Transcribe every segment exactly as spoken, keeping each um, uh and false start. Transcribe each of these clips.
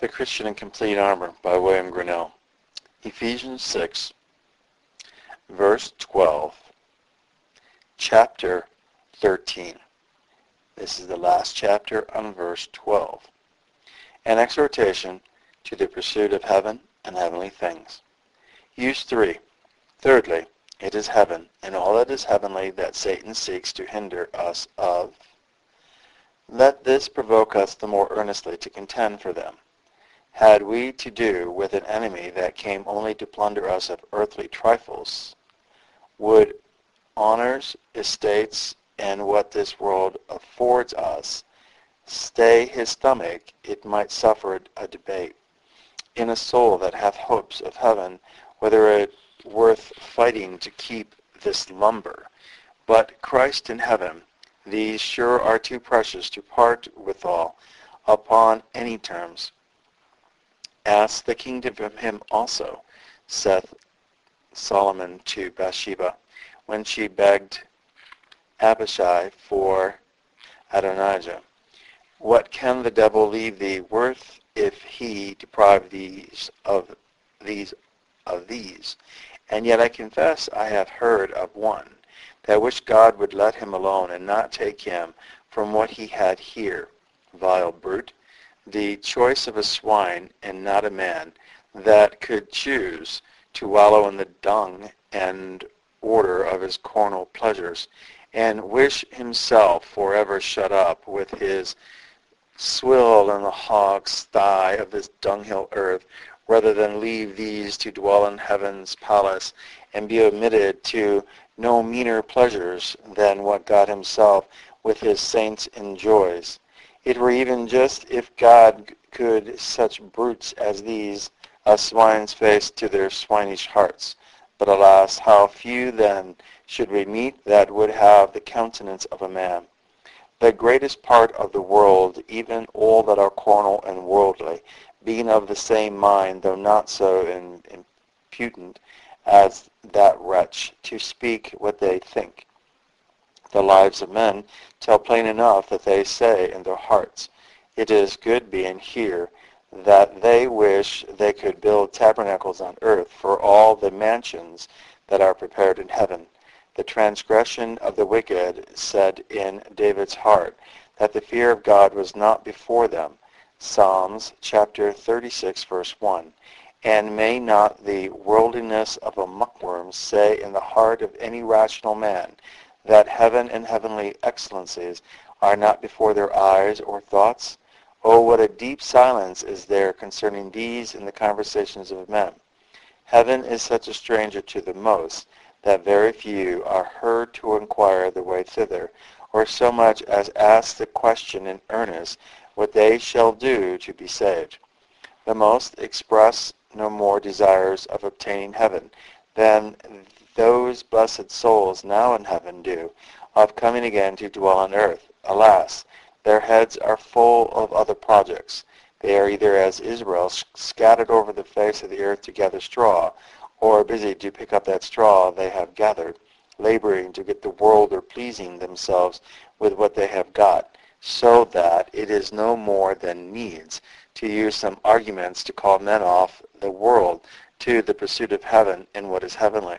The Christian in Complete Armor by William Grinnell. Ephesians six, verse twelve, chapter thirteen. This is the last chapter on verse twelve. An exhortation to the pursuit of heaven and heavenly things. Use three. Thirdly, it is heaven and all that is heavenly that Satan seeks to hinder us of. Let this provoke us the more earnestly to contend for them. Had we to do with an enemy that came only to plunder us of earthly trifles, would honors, estates, and what this world affords us stay his stomach, it might suffer a debate. In a soul that hath hopes of heaven, whether it worth fighting to keep this lumber. But Christ in heaven, these sure are too precious to part withal upon any terms. Ask the kingdom from him also, saith Solomon to Bathsheba, when she begged Abishai for Adonijah. What can the devil leave thee worth if he deprive these of these of these? And yet I confess I have heard of one, that wish God would let him alone and not take him from what he had here. Vile brute, the choice of a swine and not a man, that could choose to wallow in the dung and order of his carnal pleasures, and wish himself forever shut up with his swill in the hog's sty of this dunghill earth, rather than leave these to dwell in heaven's palace, and be admitted to no meaner pleasures than what God himself with his saints enjoys. It were even just if God could such brutes as these a swine's face to their swinish hearts. But alas, how few then should we meet that would have the countenance of a man. The greatest part of the world, even all that are carnal and worldly, being of the same mind, though not so in, impudent as that wretch, to speak what they think. The lives of men tell plain enough that they say in their hearts, it is good being here, that they wish they could build tabernacles on earth for all the mansions that are prepared in heaven. The transgression of the wicked said in David's heart that the fear of God was not before them. Psalms chapter thirty-six, verse one. And may not the worldliness of a muckworm say in the heart of any rational man that heaven and heavenly excellencies are not before their eyes or thoughts? Oh, what a deep silence is there concerning these in the conversations of men. Heaven is such a stranger to the most, that very few are heard to inquire the way thither, or so much as ask the question in earnest what they shall do to be saved. The most express no more desires of obtaining heaven than those blessed souls now in heaven do of coming again to dwell on earth. Alas, their heads are full of other projects. They are either as Israel, scattered over the face of the earth to gather straw, or busy to pick up that straw they have gathered, laboring to get the world or pleasing themselves with what they have got, so that it is no more than needs to use some arguments to call men off the world to the pursuit of heaven and what is heavenly.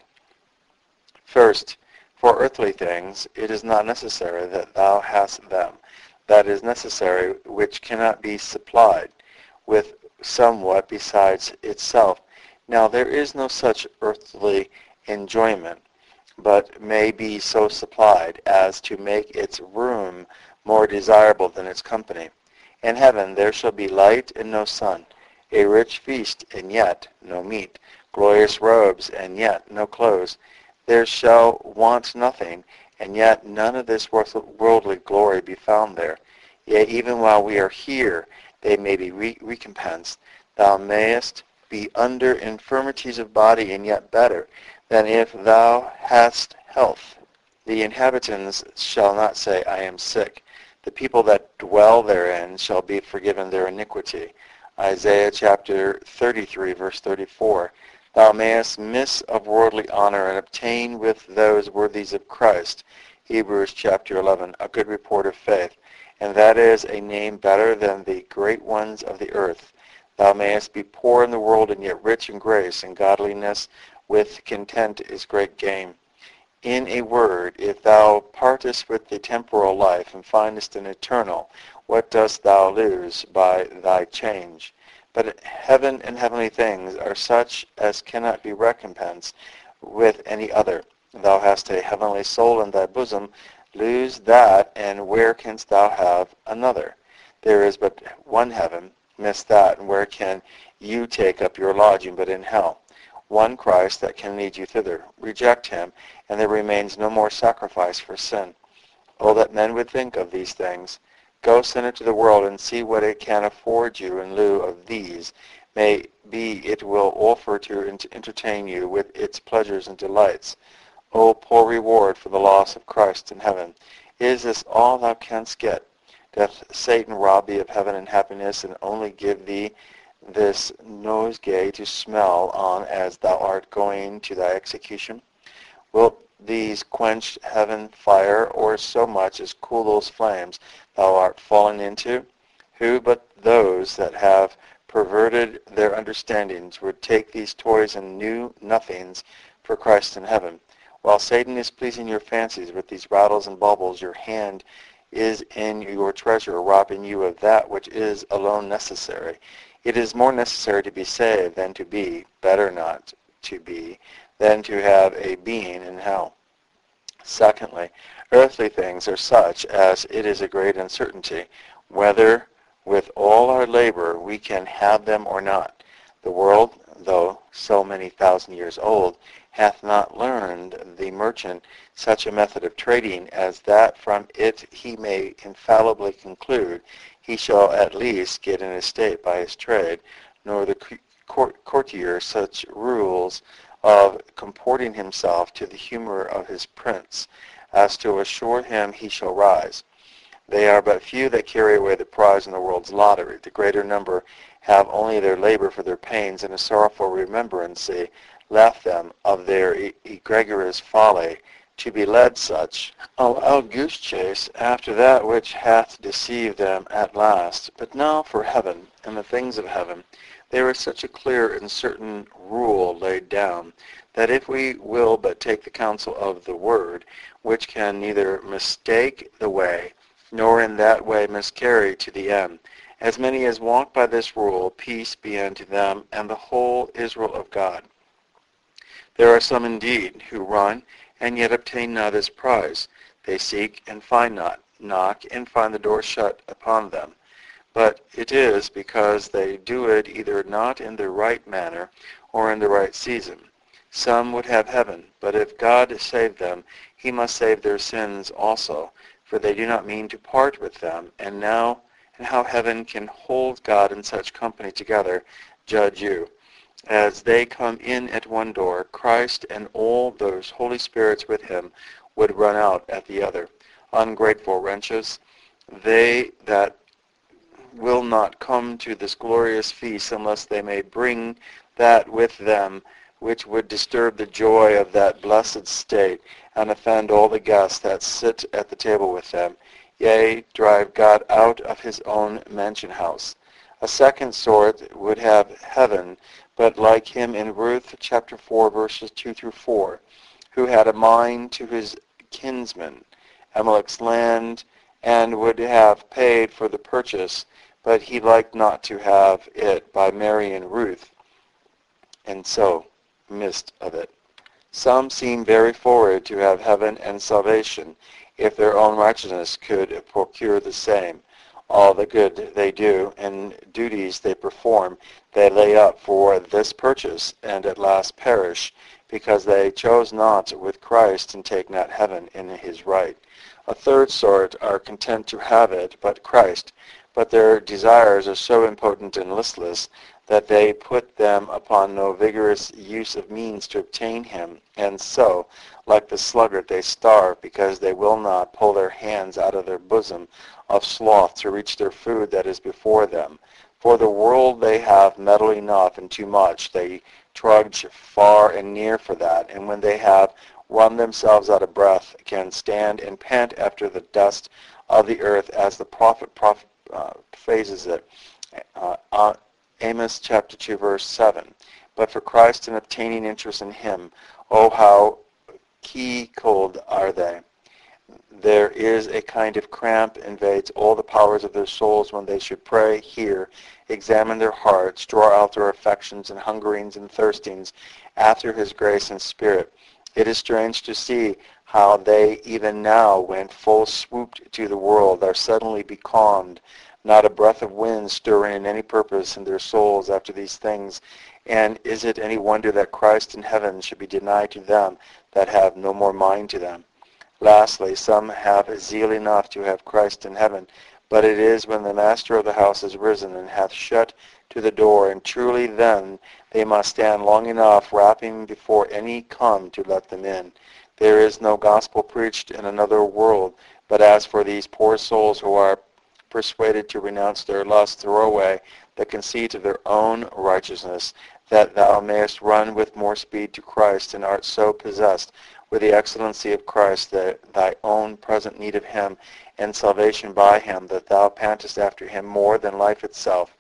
First, for earthly things, it is not necessary that thou hast them. That is necessary which cannot be supplied with somewhat besides itself. Now there is no such earthly enjoyment, but may be so supplied as to make its room more desirable than its company. In heaven there shall be light and no sun, a rich feast and yet no meat, glorious robes and yet no clothes. There shall want nothing, and yet none of this worldly glory be found there. Yea, even while we are here, they may be re- recompensed. Thou mayest be under infirmities of body, and yet better than if thou hadst health. The inhabitants shall not say, I am sick. The people that dwell therein shall be forgiven their iniquity. Isaiah chapter thirty-three, verse thirty-four. Thou mayest miss of worldly honor and obtain with those worthies of Christ. Hebrews chapter eleven, a good report of faith. And that is a name better than the great ones of the earth. Thou mayest be poor in the world and yet rich in grace, and godliness with content is great gain. In a word, if thou partest with the temporal life and findest an eternal, what dost thou lose by thy change? But heaven and heavenly things are such as cannot be recompensed with any other. Thou hast a heavenly soul in thy bosom. Lose that, and where canst thou have another? There is but one heaven. Miss that, and where can you take up your lodging but in hell? One Christ that can lead you thither. Reject him, and there remains no more sacrifice for sin. Oh, that men would think of these things. Go, sinner, to the world, and see what it can afford you in lieu of these. May be it will offer to entertain you with its pleasures and delights. O poor reward for the loss of Christ in heaven! Is this all thou canst get? Doth Satan rob thee of heaven and happiness, and only give thee this nosegay to smell on as thou art going to thy execution? Wilt these quench heaven fire, or so much as cool those flames thou art fallen into? Who but those that have perverted their understandings would take these toys and new nothings for Christ in heaven? While Satan is pleasing your fancies with these rattles and baubles, your hand is in your treasure, robbing you of that which is alone necessary. It is more necessary to be saved than to be, better not to be, than to have a being in hell. Secondly, earthly things are such as it is a great uncertainty whether with all our labor we can have them or not. The world, though so many thousand years old, hath not learned the merchant such a method of trading as that from it he may infallibly conclude he shall at least get an estate by his trade, nor the court- courtier such rules of comporting himself to the humor of his prince as to assure him he shall rise. They are but few that carry away the prize in the world's lottery. The greater number have only their labor for their pains, and a sorrowful remembrance left them of their e- egregious folly, to be led such a wild goose chase after that which hath deceived them at last. But now for heaven and the things of heaven, there is such a clear and certain rule laid down, that if we will but take the counsel of the Word, which can neither mistake the way, nor in that way miscarry to the end, as many as walk by this rule, peace be unto them and the whole Israel of God. There are some indeed who run and yet obtain not this prize. They seek and find not, knock and find the door shut upon them. But it is because they do it either not in the right manner or in the right season. Some would have heaven, but if God save them, he must save their sins also, for they do not mean to part with them. And now, and how heaven can hold God and such company together, judge you. As they come in at one door, Christ and all those Holy Spirits with him would run out at the other. Ungrateful wretches, they that will not come to this glorious feast unless they may bring that with them which would disturb the joy of that blessed state and offend all the guests that sit at the table with them, yea, drive God out of his own mansion house. A second sort would have heaven, but like him in Ruth chapter four, verses two through four, who had a mind to his kinsman, Amalek's land, and would have paid for the purchase, but he liked not to have it by marrying Ruth, and so missed of it. Some seem very forward to have heaven and salvation, if their own righteousness could procure the same. All the good they do and duties they perform, they lay up for this purchase, and at last perish, because they chose not with Christ and take not heaven in his right. A third sort are content to have it, but Christ, but their desires are so impotent and listless that they put them upon no vigorous use of means to obtain him, and so, like the sluggard, they starve, because they will not pull their hands out of their bosom of sloth to reach their food that is before them. For the world they have metal enough and too much. They trudge far and near for that, and when they have run themselves out of breath, can stand and pant after the dust of the earth, as the prophet, prophet uh, phrases it, uh, uh, Amos chapter two, verse seven. But for Christ and obtaining interest in him, oh, how key cold are they. There is a kind of cramp invades all the powers of their souls when they should pray, hear, examine their hearts, draw out their affections and hungerings and thirstings after his grace and spirit. It is strange to see how they even now, when full swooped to the world, are suddenly becalmed, not a breath of wind stirring in any purpose in their souls after these things. And is it any wonder that Christ in heaven should be denied to them that have no more mind to them? Lastly, some have zeal enough to have Christ in heaven, but it is when the master of the house is risen and hath shut to the door, and truly then they must stand long enough rapping before any come to let them in. There is no gospel preached in another world, but as for these poor souls who are persuaded to renounce their lust, throw away the conceit of their own righteousness, that thou mayest run with more speed to Christ, and art so possessed with the excellency of Christ, that thy own present need of him and salvation by him, that thou pantest after him more than life itself.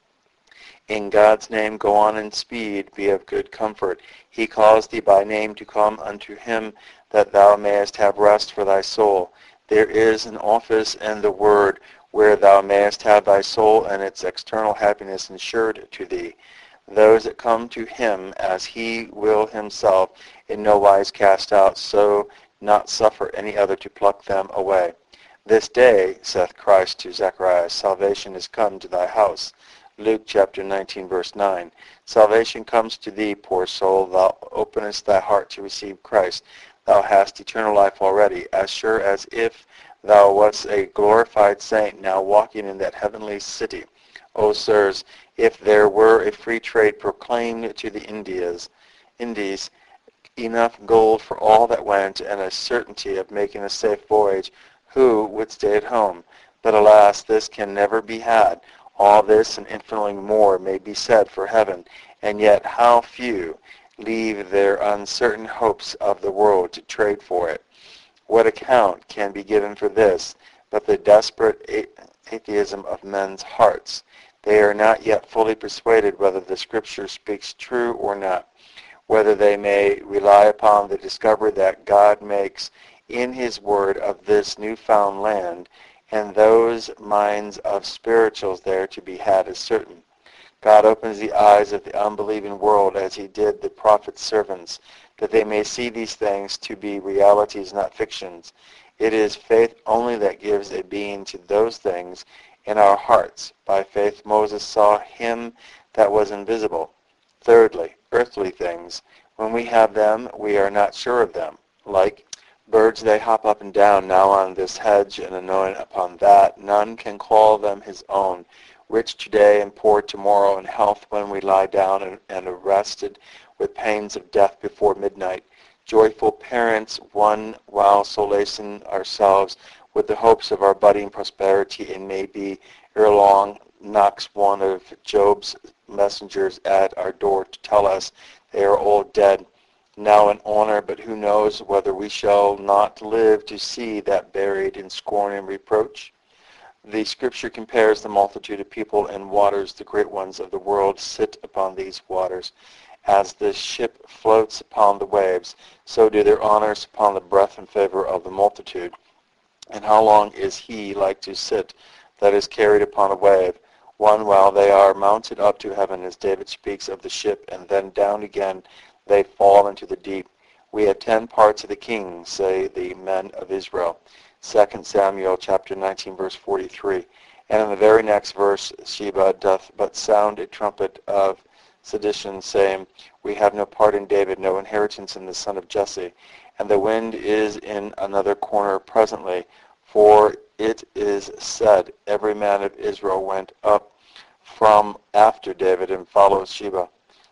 In God's name go on in speed, be of good comfort. He calls thee by name to come unto him, that thou mayest have rest for thy soul. There is an office in the word where thou mayest have thy soul and its external happiness insured to thee. Those that come to him, as he will himself in no wise cast out, so not suffer any other to pluck them away. This day, saith Christ to Zacharias, salvation is come to thy house. Luke chapter nineteen, verse nine. Salvation comes to thee, poor soul. Thou openest thy heart to receive Christ. Thou hast eternal life already, as sure as if thou wast a glorified saint now walking in that heavenly city. O sirs, if there were a free trade proclaimed to the Indias, Indies, enough gold for all that went, and a certainty of making a safe voyage, who would stay at home? But alas, this can never be had. All this and infinitely more may be said for heaven, and yet how few leave their uncertain hopes of the world to trade for it. What account can be given for this but the desperate atheism of men's hearts? They are not yet fully persuaded whether the Scripture speaks true or not, whether they may rely upon the discovery that God makes in his word of this newfound land, and those minds of spirituals there to be had is certain. God opens the eyes of the unbelieving world as he did the prophet's servants, that they may see these things to be realities, not fictions. It is faith only that gives a being to those things in our hearts. By faith Moses saw him that was invisible. Thirdly, earthly things. When we have them, we are not sure of them. Like birds, they hop up and down, now on this hedge and anon upon that. None can call them his own. Rich today and poor tomorrow, in health when we lie down, and, and arrested with pains of death before midnight. Joyful parents, one while solacing ourselves with the hopes of our budding prosperity, and maybe ere long knocks one of Job's messengers at our door to tell us they are all dead, now in honor, but who knows whether we shall not live to see that buried in scorn and reproach? The Scripture compares the multitude of people in waters. The great ones of the world sit upon these waters. As the ship floats upon the waves, so do their honors upon the breath and favor of the multitude. And how long is he like to sit that is carried upon a wave? One while they are mounted up to heaven, as David speaks of the ship, and then down again they fall into the deep. We had ten parts of the king, say the men of Israel. Second Samuel chapter nineteen, verse forty-three. And in the very next verse, Sheba doth but sound a trumpet of sedition, saying, we have no part in David, no inheritance in the son of Jesse. And the wind is in another corner presently, for it is said, every man of Israel went up from after David and followed Sheba.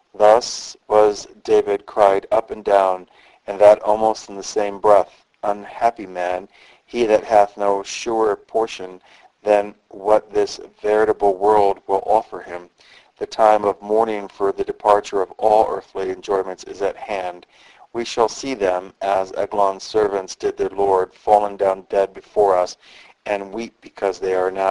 Thus was David cried up and down, and that almost in the same breath, unhappy man, he that hath no surer portion than what this veritable world will offer him. The time of mourning for the departure of all earthly enjoyments is at hand. We shall see them, as Eglon's servants did their Lord, fallen down dead before us, and weep because they are not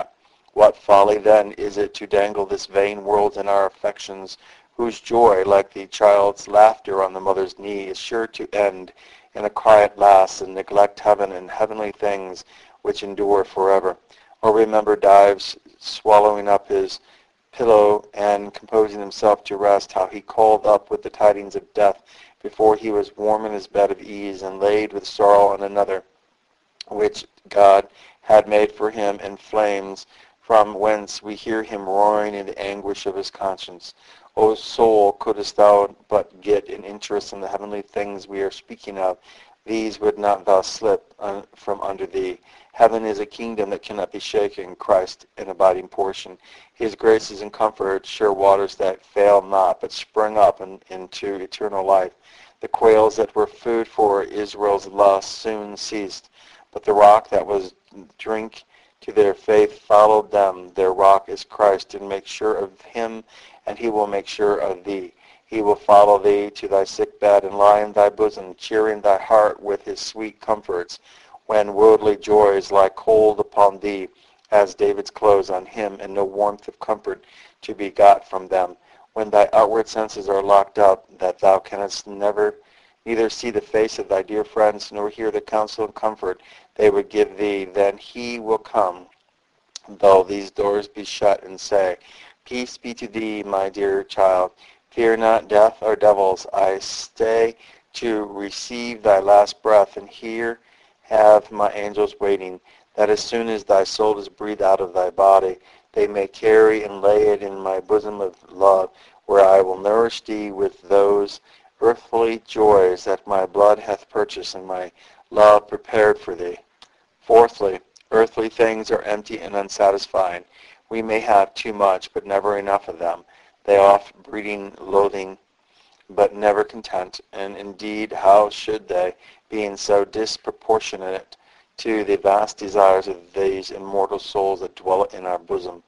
What folly then is it to dangle this vain world in our affections, whose joy, like the child's laughter on the mother's knee, is sure to end in a quiet lass, and neglect heaven and heavenly things which endure forever? Or remember Dives swallowing up his pillow and composing himself to rest, how he called up with the tidings of death before he was warm in his bed of ease, and laid with sorrow on another, which God had made for him in flames, from whence we hear him roaring in the anguish of his conscience. O soul, couldst thou but get an interest in the heavenly things we are speaking of, these would not thou slip un- from under thee. Heaven is a kingdom that cannot be shaken, Christ an abiding portion. His graces and comfort, sure waters that fail not, but spring up in, into eternal life. The quails that were food for Israel's lust soon ceased, but the rock that was drink to their faith followed them. Their rock is Christ, and make sure of him, and he will make sure of thee. He will follow thee to thy sick bed, and lie in thy bosom, cheering thy heart with his sweet comforts, when worldly joys lie cold upon thee, as David's clothes on him, and no warmth of comfort to be got from them. When thy outward senses are locked up, that thou canst never neither see the face of thy dear friends, nor hear the counsel and comfort they would give thee, then he will come, though these doors be shut, and say, Peace be to thee, my dear child. Fear not death or devils. I stay to receive thy last breath, and here have my angels waiting, that as soon as thy soul is breathed out of thy body, they may carry and lay it in my bosom of love, where I will nourish thee with those earthly joys that my blood hath purchased and my love prepared for thee. Fourthly, earthly things are empty and unsatisfying. We may have too much, but never enough of them. They oft breeding loathing, but never content. And indeed, how should they, being so disproportionate to the vast desires of these immortal souls that dwell in our bosom?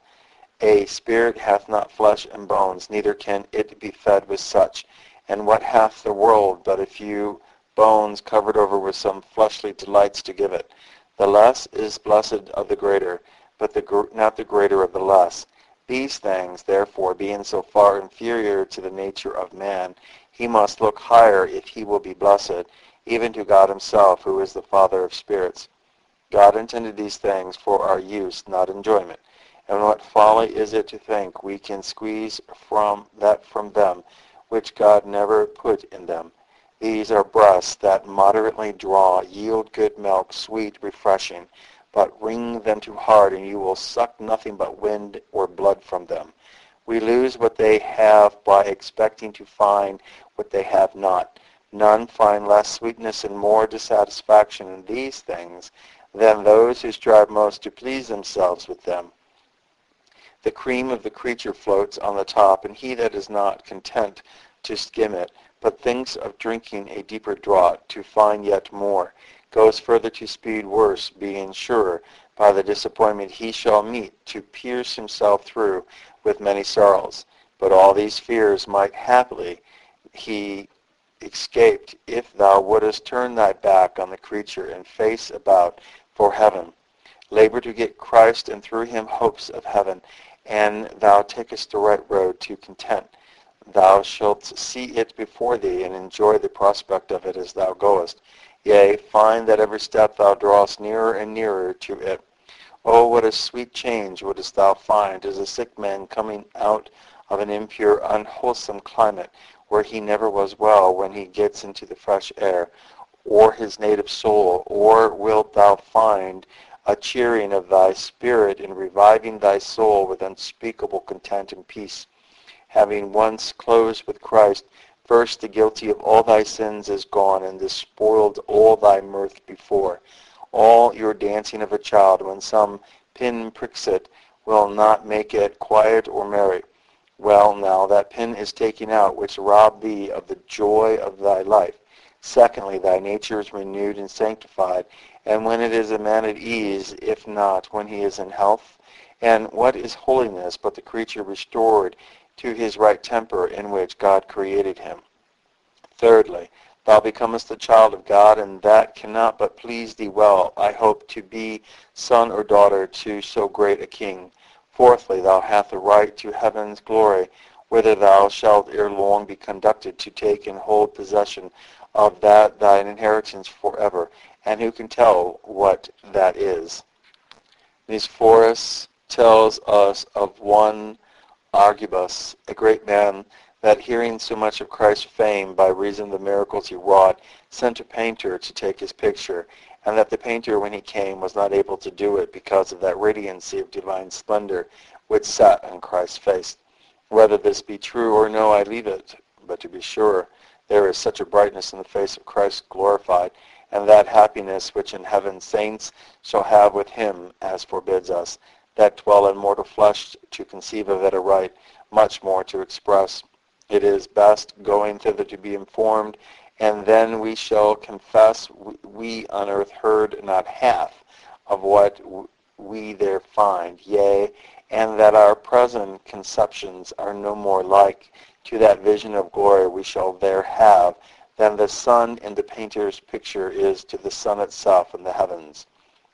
A spirit hath not flesh and bones, neither can it be fed with such. And what hath the world but a few bones covered over with some fleshly delights to give it? The less is blessed of the greater, but the gr- not the greater of the less. These things, therefore, being so far inferior to the nature of man, he must look higher if he will be blessed, even to God himself, who is the Father of spirits. God intended these things for our use, not enjoyment. And what folly is it to think we can squeeze from that from them, which God never put in them? These are breasts that moderately draw, yield good milk, sweet, refreshing, but wring them too hard, and you will suck nothing but wind or blood from them. We lose what they have by expecting to find what they have not. None find less sweetness and more dissatisfaction in these things than those who strive most to please themselves with them. The cream of the creature floats on the top, and he that is not content to skim it, but thinks of drinking a deeper draught, to find yet more, goes further to speed worse, being sure, by the disappointment he shall meet, to pierce himself through with many sorrows. But all these fears might happily he escaped, if thou wouldest turn thy back on the creature and face about for heaven. Labor to get Christ, and through him hopes of heaven, and thou takest the right road to content. Thou shalt see it before thee, and enjoy the prospect of it as thou goest. Yea, find that every step thou drawest nearer and nearer to it. Oh, what a sweet change wouldst thou find, as a sick man coming out of an impure, unwholesome climate, where he never was well, when he gets into the fresh air, or his native soul. Or wilt thou find a cheering of thy spirit, in reviving thy soul with unspeakable content and peace? Having once closed with Christ, first the guilty of all thy sins is gone, and despoiled all thy mirth before. All your dancing of a child, when some pin pricks it, will not make it quiet or merry. Well, now that pin is taken out, which robbed thee of the joy of thy life. Secondly, thy nature is renewed and sanctified, and when it is a man at ease, if not when he is in health. And what is holiness but the creature restored to his right temper, in which God created him? Thirdly, thou becomest the child of God, and that cannot but please thee well, I hope, to be son or daughter to so great a king. Fourthly, thou hast a right to heaven's glory, whither thou shalt ere long be conducted to take and hold possession of that thine inheritance forever. And who can tell what that is? Nicephorus tells us of one Argybus, a great man, that hearing so much of Christ's fame by reason of the miracles he wrought, sent a painter to take his picture, and that the painter, when he came, was not able to do it because of that radiancy of divine splendor which sat on Christ's face. Whether this be true or no, I leave it, but to be sure, there is such a brightness in the face of Christ glorified, and that happiness which in heaven saints shall have with him, as forbids us, that dwell in mortal flesh, to conceive of it aright, much more to express. It is best going thither to be informed, and then we shall confess we on earth heard not half of what we there find, yea, and that our present conceptions are no more like to that vision of glory we shall there have than the sun in the painter's picture is to the sun itself in the heavens.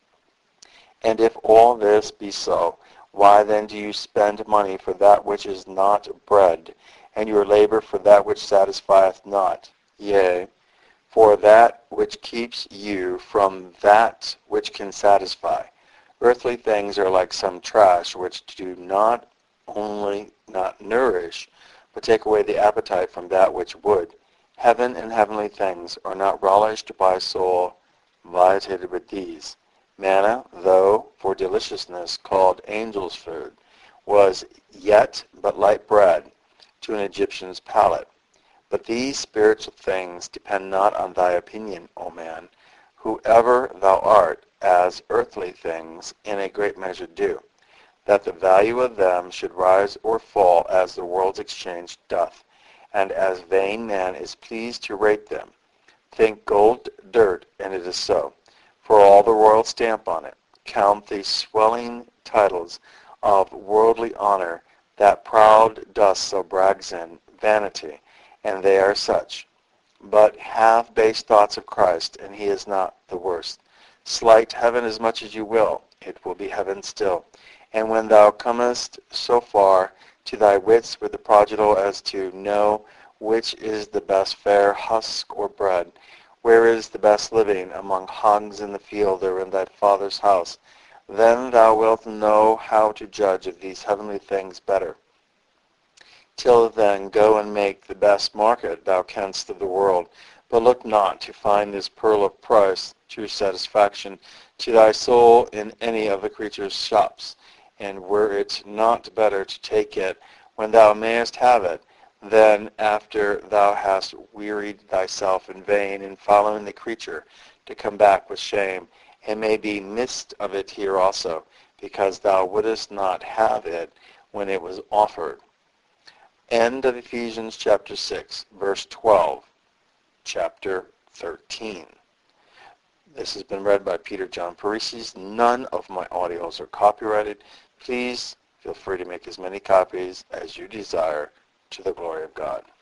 And if all this be so, why then do you spend money for that which is not bread, and your labor for that which satisfieth not? Yea, for that which keeps you from that which can satisfy. Earthly things are like some trash which do not only not nourish, but take away the appetite from that which would. Heaven and heavenly things are not relished by a soul vitiated with these. Manna, though for deliciousness called angel's food, was yet but light bread to an Egyptian's palate. But these spiritual things depend not on thy opinion, O man, whoever thou art, as earthly things in a great measure do, that the value of them should rise or fall as the world's exchange doth, and as vain man is pleased to rate them. Think gold dirt, and it is so, for all the royal stamp on it. Count the swelling titles of worldly honor that proud dust so brags in, vanity, and they are such. But have base thoughts of Christ, and he is not the worst. Slight heaven as much as you will, it will be heaven still. And when thou comest so far to thy wits with the prodigal as to know which is the best fare, husk or bread, where is the best living among hogs in the field or in thy father's house, then thou wilt know how to judge of these heavenly things better. Till then go and make the best market thou canst of the world, but look not to find this pearl of price, true satisfaction to thy soul in any of the creature's shops. And were it not better to take it when thou mayest have it, than after thou hast wearied thyself in vain in following the creature, to come back with shame, and may be missed of it here also, because thou wouldest not have it when it was offered. End of Ephesians chapter six, verse twelve, chapter thirteen. This has been read by Peter John Paresis. None of my audios are copyrighted. Please feel free to make as many copies as you desire, to the glory of God.